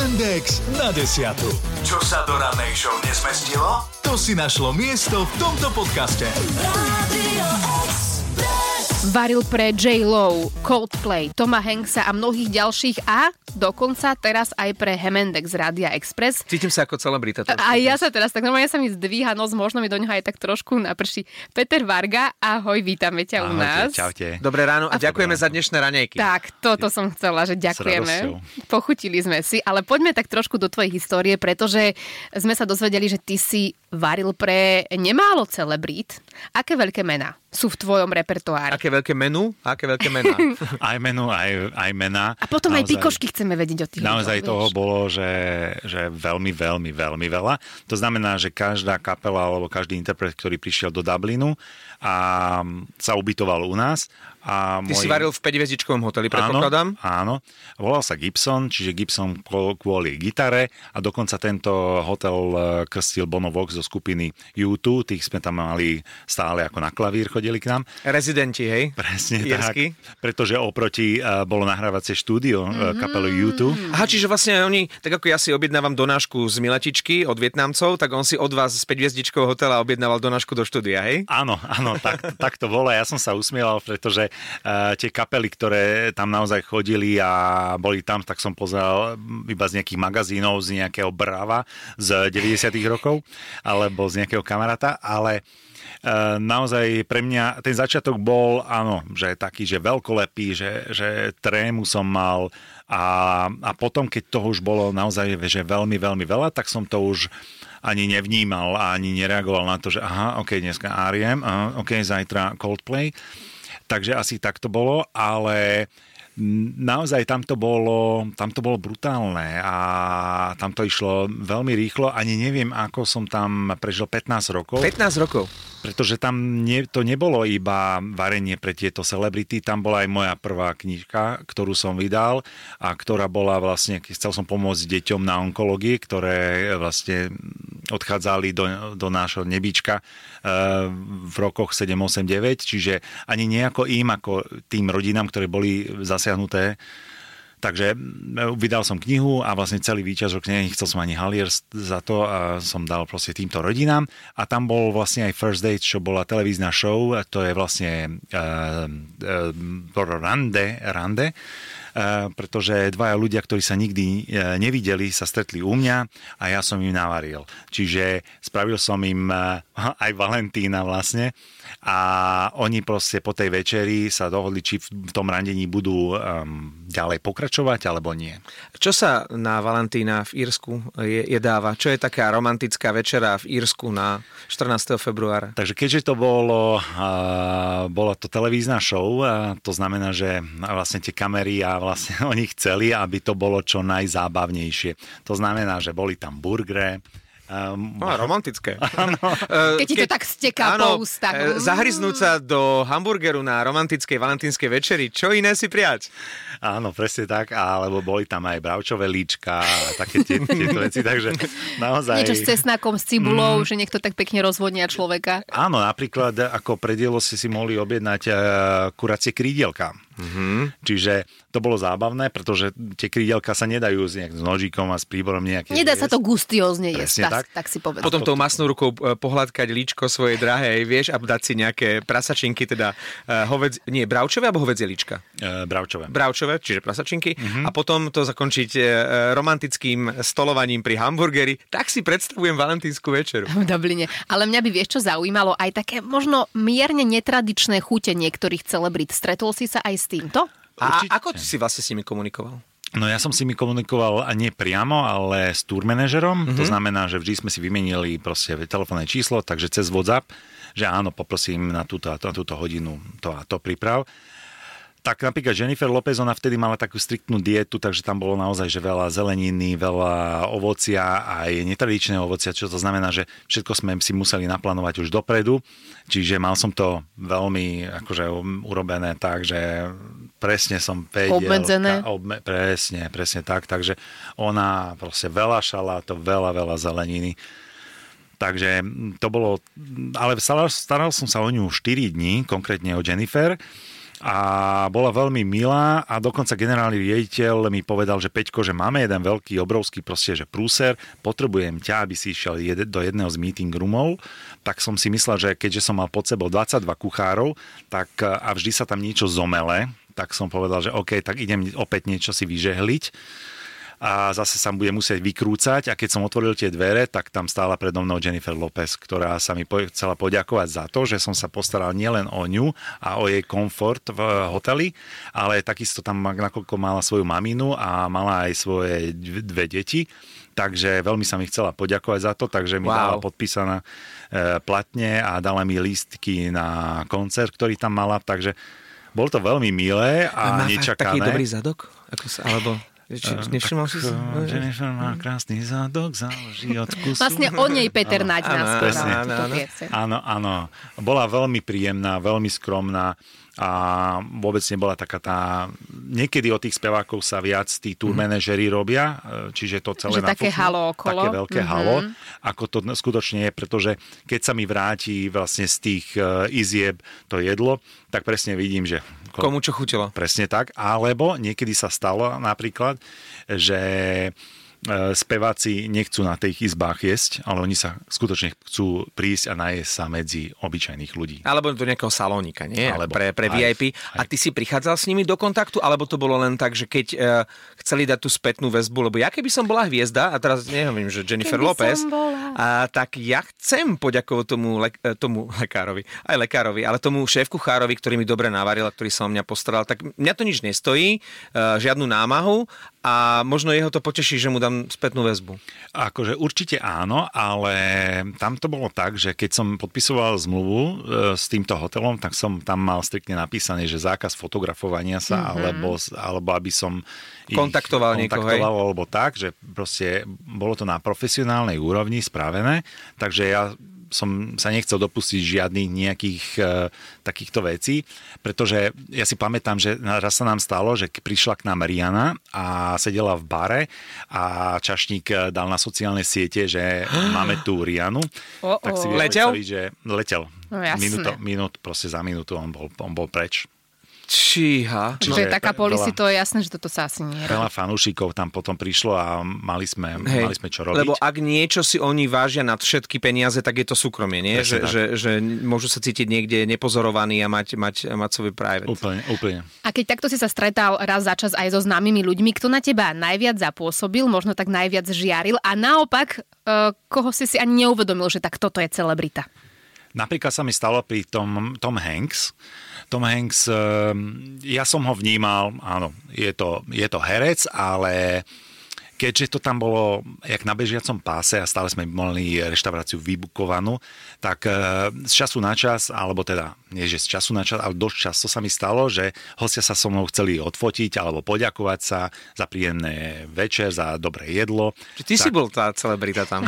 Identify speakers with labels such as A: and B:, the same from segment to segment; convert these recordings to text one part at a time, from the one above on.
A: Index na 10. Čo sa do rannej show nezmestilo? To si našlo miesto v tomto podcaste. Radio
B: Varil pre J-Lo, Coldplay, Toma Hanksa a mnohých ďalších a dokonca teraz aj pre Hemendex z Rádia Express.
C: Cítim sa ako celebrita.
B: A ja sa teraz tak normálne sa mi zdvíha nos, možno mi do ňoho aj tak trošku naprší. Peter Varga, ahoj, vítame ťa u nás.
D: Čaute.
C: Dobré ráno a ďakujeme za dnešné raňajky.
B: Tak, toto som chcela, že ďakujeme. Pochutili sme si, ale poďme tak trošku do tvojej histórie, pretože sme sa dozvedeli, že ty si varil pre nemálo celebrít. Aké veľké mená sú v tvojom repertoári?
C: Aké veľké menu? Aké veľké mená?
D: Aj menu, aj mená.
B: A potom naozaj, aj pikošky chceme vedieť o tých.
D: Naozaj toho bolo, že veľmi, veľmi, veľmi veľa. To znamená, že každá kapela alebo každý interpret, ktorý prišiel do Dublinu a sa ubytoval u nás. A
C: Ty si varil v 5-hviezdičkovom hoteli, predpokladám?
D: Áno. Volal sa Gibson, čiže Gibson kvôli gitare a dokonca tento hotel krstil Bono Vox zo skupiny U2, tých sme tam mali stále ako na klavír, chodili k nám.
C: Rezidenti, hej?
D: Presne
C: Írsky.
D: tak, pretože oproti bolo nahrávacie štúdio kapely U2.
C: Aha, čiže vlastne oni, tak ako ja si objednávam donášku z Miletičky od Vietnamcov, tak on si od vás z 5-hviezdičkového hotela objednával donášku do štúdia, hej?
D: Áno, tak to bolo. Ja som sa usmieval, pretože tie kapely, ktoré tam naozaj chodili a boli tam, tak som pozeral iba z nejakých magazínov, z nejakého Brava z 90. rokov, alebo z nejakého kamaráta, ale naozaj pre mňa ten začiatok bol, áno, že taký, že veľkolepý, že trému som mal a potom, keď toho už bolo naozaj že veľmi, veľmi veľa, tak som to už ani nevnímal a ani nereagoval na to, že aha, ok, dneska R.E.M., ok, zajtra Coldplay. Takže asi tak to bolo, ale naozaj tam to bolo brutálne a tam to išlo veľmi rýchlo. Ani neviem, ako som tam prežil 15 rokov.
C: 15 rokov?
D: Pretože tam to nebolo iba varenie pre tieto celebrity, tam bola aj moja prvá knižka, ktorú som vydal a ktorá bola vlastne, chcel som pomôcť deťom na onkológii, ktoré vlastne odchádzali do nášho nebíčka v rokoch 7, 8, 9, čiže ani nejako im, ako tým rodinám, ktoré boli zasiahnuté. Takže vydal som knihu a vlastne celý výťažok, nechcel som ani halier za to a som dal proste týmto rodinám. A tam bol vlastne aj First Date, čo bola televízna show, to je vlastne rande, pretože dvaja ľudia, ktorí sa nikdy nevideli, sa stretli u mňa a ja som im navaril. Čiže spravil som im aj Valentína vlastne a oni proste po tej večeri sa dohodli, či v tom randení budú ďalej pokračovať alebo nie.
C: Čo sa na Valentína v Írsku jedáva? Čo je taká romantická večera v Írsku na 14. februára?
D: Takže keďže to bola to televízna show, to znamená, že vlastne tie kamery a vlastne oni chceli, aby to bolo čo najzábavnejšie. To znamená, že boli tam burgery.
C: Romantické.
B: Keď ti to tak steká po ústach.
C: Zahryznúť sa do hamburgeru na romantickej valentínskej večeri, čo iné si prijať?
D: Áno, presne tak, alebo boli tam aj bravčové líčka a také tieto veci, takže naozaj...
B: Niečo s cesnakom, s cibulou, že niekto tak pekne rozvodnia človeka.
D: Áno, napríklad ako pre dielo si mohli objednať kuracie krídielka. Mm-hmm. Čiže to bolo zábavné, pretože tie krídelka sa nedajú s nožíkom a s príborom nejaké.
B: Nedá sa to gustiózne jesť, tak si povedal.
C: Potom tou masnou rukou pohľadkať líčko svojej drahej, vieš, a dať si nejaké prasačinky, teda bravčové alebo hovädzie líčka? Bravčové, čiže prasačinky. Mm-hmm. A potom to zakončiť romantickým stolovaním pri hamburgeri. Tak si predstavujem valentínsku večeru.
B: V Dubline. Ale mňa by, vieš čo zaujímalo, aj také možno mierne netradičné chute niektorých celebrít. Stretol si sa aj s týmto?
C: A ako si vlastne s nimi komunikoval?
D: No ja som s nimi komunikoval nie priamo, ale s tour manažerom. Mm-hmm. To znamená, že vždy sme si vymenili proste telefónne číslo, takže cez WhatsApp, že áno, poprosím na túto hodinu to a to priprav. Tak napríklad Jennifer Lopez, ona vtedy mala takú striktnú dietu, takže tam bolo naozaj že veľa zeleniny, veľa ovocia a aj netradičného ovocia, čo to znamená, že všetko sme si museli naplánovať už dopredu, čiže mal som to veľmi akože urobené tak, že presne som vedel.
B: Obmedzené?
D: Presne tak, takže ona proste veľa šaláto, veľa zeleniny. Takže to bolo, ale staral som sa o ňu 4 dní, konkrétne o Jennifer. a bola veľmi milá a dokonca generálny riaditeľ mi povedal, že Peťko, že máme jeden veľký, obrovský proste, že prúser, potrebujem ťa, aby si išiel do jedného z meeting roomov, tak som si myslel, že keďže som mal pod sebou 22 kuchárov, tak a vždy sa tam niečo zomele, tak som povedal, že OK, tak idem opäť niečo si vyžehliť a zase sa bude musieť vykrúcať a keď som otvoril tie dvere, tak tam stála predo mnou Jennifer Lopez, ktorá sa mi chcela poďakovať za to, že som sa postaral nielen o ňu a o jej komfort v hoteli, ale takisto tam nakoľko mala svoju maminu a mala aj svoje dve deti, takže veľmi sa mi chcela poďakovať za to, takže mi dala podpísaná platne a dala mi lístky na koncert, ktorý tam mala, takže bolo to veľmi milé a nečakané.
C: Má taký dobrý zadok? Alebo... Nevšimol si sa?
D: Jennifer má krásny zadok, záleží od kusu.
B: Vlastne o nej Peter Naď nás povedal.
D: Áno. Bola veľmi príjemná, veľmi skromná a vôbec nebola taká tá... Niekedy od tých spevákov sa viac tí tour manažeri robia, čiže to celé
B: také halo okolo.
D: Také veľké halo, ako to skutočne je, pretože keď sa mi vráti vlastne z tých izieb to jedlo, tak presne vidím, že...
C: Komu čo chutilo.
D: Presne tak, alebo niekedy sa stalo napríklad, že speváci nechcú na tých izbách jesť, ale oni sa skutočne chcú prísť a najesť sa medzi obyčajných ľudí.
C: Alebo do nejakého salónika, nie? Alebo pre VIP. Aj. A ty si prichádzal s nimi do kontaktu, alebo to bolo len tak, že keď chceli dať tú spätnú väzbu, lebo ja keby som bola hviezda, a teraz neviem, že Jennifer Lopez, tak ja chcem poďakovať tomu lekárovi, aj lekárovi, ale tomu šéf-kuchárovi, ktorý mi dobre navaril a ktorý sa o mňa postaral, tak mňa to nič nestojí, žiadnu námahu a možno jeho to poteší, že mu dám spätnú väzbu.
D: Akože určite áno, ale tam to bolo tak, že keď som podpisoval zmluvu s týmto hotelom, tak som tam mal striktne napísané, že zákaz fotografovania sa, alebo aby som
C: kontaktoval niekoho,
D: alebo tak, že proste bolo to na profesionálnej úrovni spravené, takže ja som sa nechcel dopustiť žiadnych nejakých takýchto vecí, pretože ja si pamätám, že raz sa nám stalo, že prišla k nám Rihanna a sedela v bare a čašník dal na sociálne siete, že máme tu Rihannu. Tak si
C: letel?
D: Že letel.
B: No,
D: proste za minútu on bol preč.
C: Číha.
B: Čiže taká policy, to je jasné, že toto sa asi nie.
D: Veľa fanúšikov tam potom prišlo a mali sme čo robiť.
C: Lebo ak niečo si oni vážia nad všetky peniaze, tak je to súkromie, nie? Že môžu sa cítiť niekde nepozorovaní a mať svoj private.
D: Úplne.
B: A keď takto si sa stretal raz za čas aj so známymi ľuďmi, kto na teba najviac zapôsobil, možno tak najviac žiaril a naopak, koho si ani neuvedomil, že tak toto je celebrita?
D: Napríklad sa mi stalo pri Tom Hanks. Tom Hanks, ja som ho vnímal, áno, je to herec, ale keďže to tam bolo jak na bežiacom páse a stále sme mali reštauráciu vybukovanú, tak z času na čas, alebo teda nie že z času na čas, ale dosť často sa mi stalo, že hostia sa so mnou chceli odfotiť alebo poďakovať sa za príjemné večer, za dobré jedlo.
C: Ty si bol tá celebrita tam.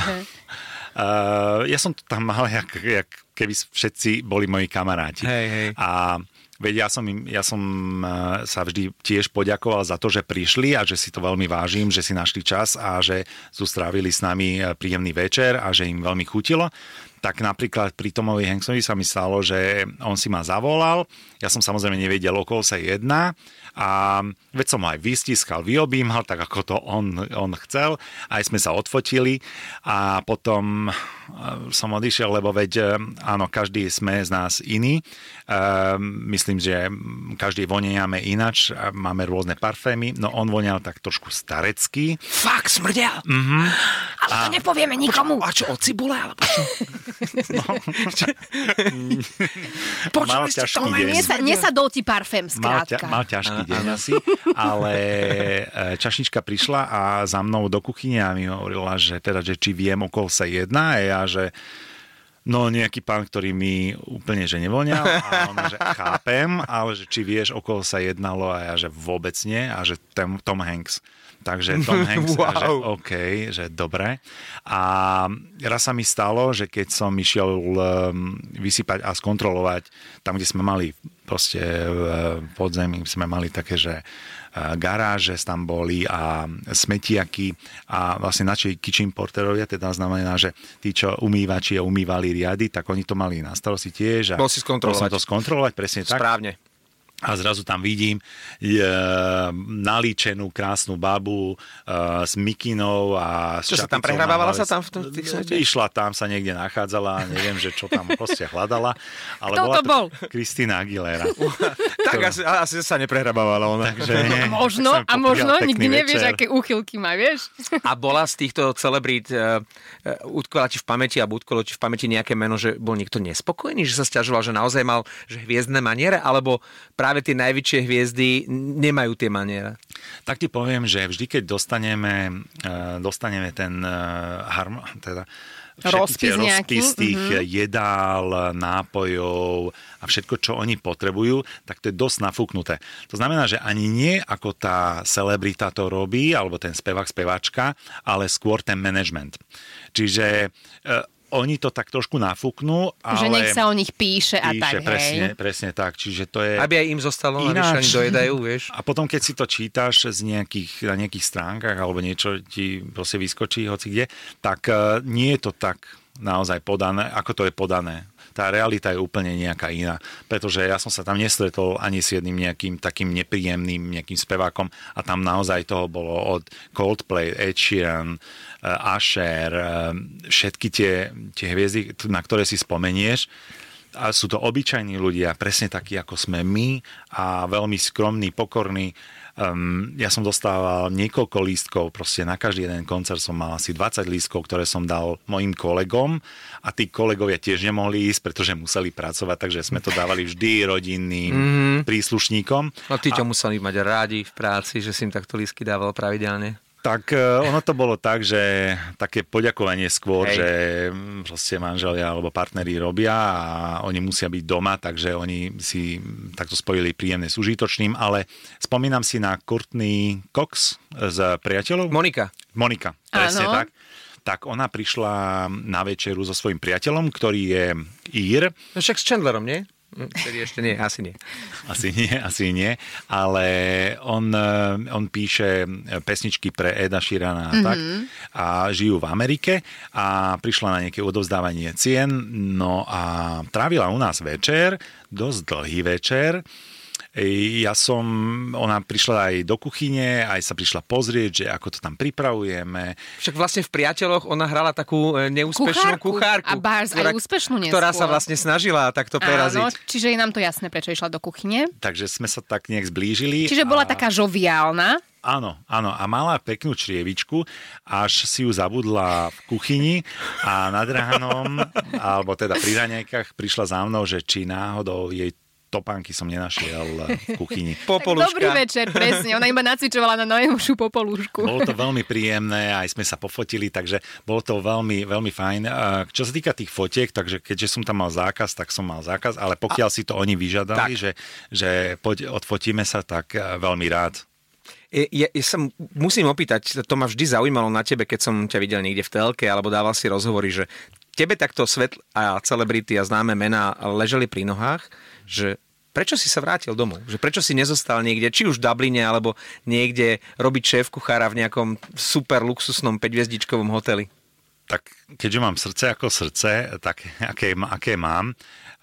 D: Ja som to tam mal, jak keby všetci boli moji kamaráti.
C: Hej.
D: A veď ja som sa vždy tiež poďakoval za to, že prišli a že si to veľmi vážim, že si našli čas a že sú strávili s nami príjemný večer a že im veľmi chutilo. Tak napríklad pri Tomovi Hanksovi sa mi stalo, že on si ma zavolal, ja som samozrejme nevedel, o koho sa jedná a veď som ho aj vystiskal, vyobímal, tak ako to on chcel, aj sme sa odfotili a potom som odišiel, lebo veď áno, každý sme z nás iný, myslím, že každý voniame inač, máme rôzne parfémy, no on vonial tak trošku starecký.
C: Fakt, smrdel!
B: Ale to nepovieme nikomu.
C: A čo, od cibule, alebo čo?
D: Mal ťažký deň.
B: Nesadol ti parfém, skrátka.
D: Mal ťažký deň asi, ale čašnička prišla a za mnou do kuchyne a mi hovorila, že či viem, o koho sa jedná a ja, že no nejaký pán, ktorý mi úplne že nevoňal a ona, že chápem, ale že či vieš, o koho sa jednalo a ja, že vôbec nie a že Tom Hanks. Takže Tom Hanks, wow. Že OK, že dobre. A raz sa mi stalo, že keď som išiel vysypať a skontrolovať tam, kde sme mali proste v podzemí, sme mali také, že garáže tam boli a smetiaky a vlastne naši kitchen porterovia, teda znamená, že tí, čo umývači a umývali riady, tak oni to mali na starosti tiež.
C: Bol si skontrolovať.
D: Bol som to skontrolovať, presne tak.
C: Správne.
D: a zrazu tam vidím nalíčenú krásnu babu s mikinou a s
C: čo sa tam prehrávala sa tam v tom svete?
D: Išla tam, sa niekde nachádzala, neviem, že čo tam proste hľadala. Ale
B: kto
D: bola
B: to bol?
D: Kristína Aguilera.
C: Tak asi sa neprehrávala ona.
D: Takže,
B: možno, nikdy nevieš, aké úchylky má, vieš?
C: A bola z týchto celebrít, utkvala ti v pamäti, alebo utkolo ti v pamäti nejaké meno, že bol niekto nespokojný, že sa sťažoval, že naozaj mal že hviezdne maniere, alebo práve tie najväčšie hviezdy nemajú tie maniere?
D: Tak ti poviem, že vždy, keď dostaneme ten rozpis tých jedál, nápojov a všetko, čo oni potrebujú, tak to je dosť nafúknuté. To znamená, že ani nie ako tá celebrita to robí, alebo ten spevák, speváčka, ale skôr ten management. Čiže oni to tak trošku nafúknú, ale...
B: Že nech sa o nich píše a tak, hej.
D: Presne tak, čiže to je...
C: Aby aj im zostalo, navyše ani dojedajú, vieš.
D: A potom, keď si to čítaš na nejakých stránkach, alebo niečo ti proste vyskočí, hoci kde, tak nie je to tak naozaj podané, ako to je podané. Tá realita je úplne nejaká iná, pretože ja som sa tam nestretol ani s jedným nejakým takým nepríjemným nejakým spevákom a tam naozaj toho bolo od Coldplay, Ed Sheeran, Usher, všetky tie hviezdy, na ktoré si spomenieš. A sú to obyčajní ľudia, presne takí, ako sme my a veľmi skromní, pokorní. Ja som dostával niekoľko lístkov, proste na každý jeden koncert som mal asi 20 lístkov, ktoré som dal mojim kolegom a tí kolegovia tiež nemohli ísť, pretože museli pracovať, takže sme to dávali vždy rodinným príslušníkom.
C: No tí, čo museli mať rádi v práci, že si im takto lístky dával pravidelne?
D: Tak ono to bolo tak, že také poďakovanie skôr, že proste manželia alebo partneri robia a oni musia byť doma, takže oni si takto spojili príjemné s užitočným, ale spomínam si na Courtney Cox z Priateľov.
C: Monika,
D: presne tak. Tak ona prišla na večeru so svojím priateľom, ktorý je Ír.
C: No však s Chandlerom, nie? Tedy ešte nie, asi nie.
D: Asi nie, ale on píše pesničky pre Eda Sheerana a tak a žijú v Amerike a prišla na nejaké odovzdávanie cien, no a trávila u nás večer, dosť dlhý večer. Ona prišla aj do kuchyne, aj sa prišla pozrieť, že ako to tam pripravujeme.
C: Však vlastne v Priateľoch ona hrala takú neúspešnú kuchárku.
B: A bárs aj úspešnú neskôr.
C: Ktorá sa vlastne snažila takto preraziť.
B: Áno, čiže je nám to jasné, prečo išla do kuchyne.
D: Takže sme sa tak nejak zblížili.
B: Čiže bola taká žoviálna.
D: Áno. A mala peknú črievičku, až si ju zabudla v kuchyni a nad ránom, alebo teda pri raňajkách prišla za mnou, že či náhodou jej topánky som nenašiel v kuchyni.
B: Popoluška. Dobrý večer, presne. Ona iba nacvičovala na najnovšiu popolušku.
D: Bolo to veľmi príjemné, aj sme sa pofotili, takže bolo to veľmi, veľmi fajn. Čo sa týka tých fotiek, takže keďže som tam mal zákaz, tak som mal zákaz, ale pokiaľ si to oni vyžadali, že poď, odfotíme sa, tak veľmi rád.
C: Ja sa musím opýtať, to ma vždy zaujímalo na tebe, keď som ťa videl niekde v telke, alebo dával si rozhovory, že tebe takto svet a celebrity a známe mená leželi pri nohách, že prečo si sa vrátil domov? Že prečo si nezostal niekde, či už v Dubline, alebo niekde robiť šéf-kuchára v nejakom super luxusnom 5-hviezdičkovom hoteli?
D: Tak keďže mám srdce ako srdce, tak aké mám,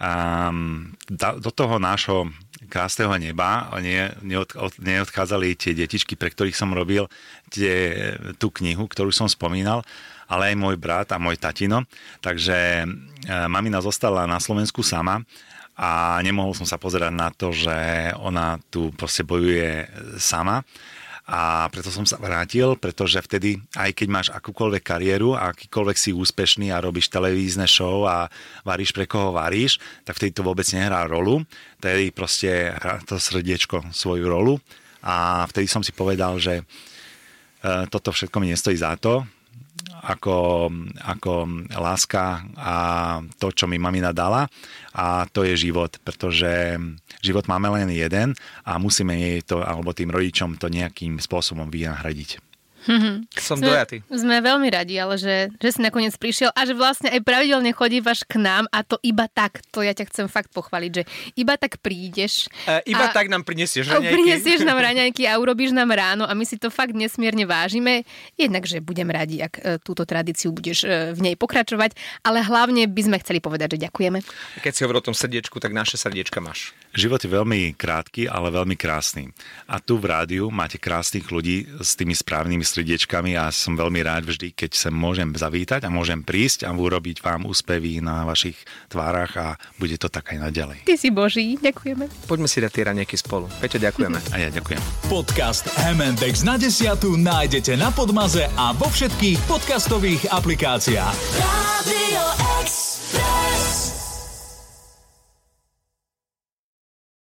D: do toho nášho krásneho neba neodchádzali tie detičky, pre ktorých som robil tú knihu, ktorú som spomínal, ale aj môj brat a môj tatino. Takže mamina zostala na Slovensku sama a nemohol som sa pozerať na to, že ona tu proste bojuje sama. A preto som sa vrátil, pretože vtedy, aj keď máš akúkoľvek kariéru a akýkoľvek si úspešný a robíš televízne show a varíš pre koho varíš, tak vtedy to vôbec nehrá rolu. Vtedy proste hrá to srdiečko svoju rolu a vtedy som si povedal, že toto všetko mi nestojí za to, ako láska a to, čo mi mamina dala, a to je život, pretože život máme len jeden a musíme jej to, alebo tým rodičom to nejakým spôsobom vynahradiť.
C: Som dojatý.
B: Sme veľmi radi, ale že si nakoniec prišiel a že vlastne aj pravidelne chodívaš k nám a to iba tak. To ja ťa chcem fakt pochváliť, že iba tak prídeš.
C: Iba tak nám prinesieš raňajky.
B: Prinesieš nám raňajky a urobíš nám ráno a my si to fakt nesmierne vážime. Jednak, že budem radi, ak túto tradíciu budeš v nej pokračovať, ale hlavne by sme chceli povedať, že ďakujeme.
C: Keď si hovoril o tom srdiečku, tak naše srdiečka máš.
D: Život je veľmi krátky, ale veľmi krásny. A tu v rádiu máte krásnych ľudí s tými správnymi srdiečkami a som veľmi rád vždy, keď sa môžem zavítať a môžem prísť a urobiť vám úspevy na vašich tvárach a bude to tak aj naďalej.
B: Ty si Boží, ďakujeme.
C: Poďme si dať tie raňajky spolu. Peťo, ďakujeme.
D: A ja ďakujem.
A: Podcast M&X na 10 nájdete na Podmaze a vo všetkých podcastových aplikáciách. Radio